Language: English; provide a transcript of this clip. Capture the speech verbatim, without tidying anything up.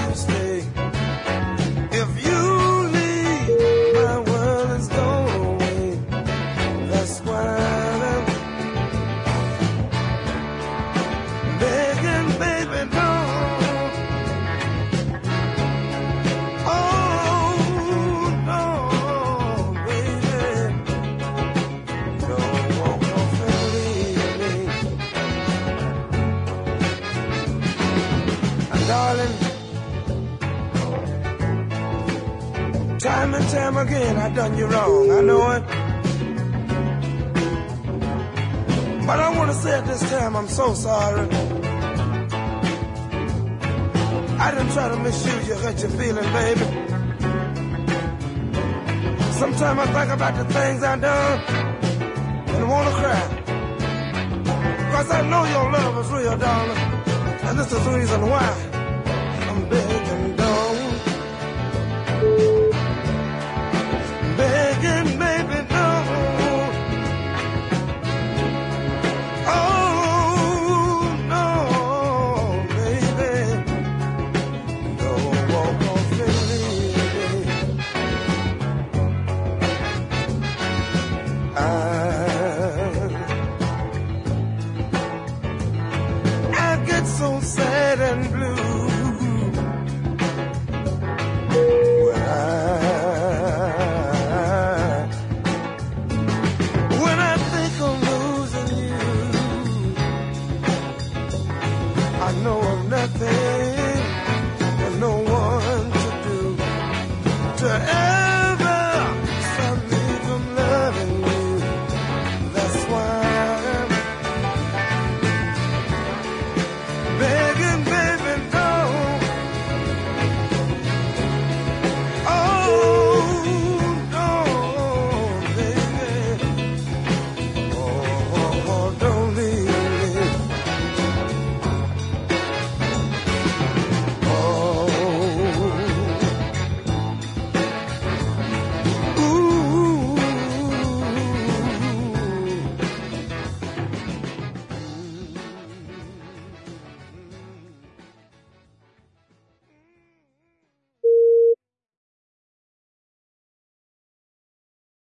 to stay. If you leave, my world is gone away. That's why I'm begging, baby, don't. Oh, no, baby, don't walk off and leave me. And darling, time and time again I done you wrong, I know it. But I want to say at this time I'm so sorry. I didn't try to misuse you, hurt your feeling, baby. Sometimes I think about the things I done and want to cry. Cause I know your love is real, darling. And this is the reason why.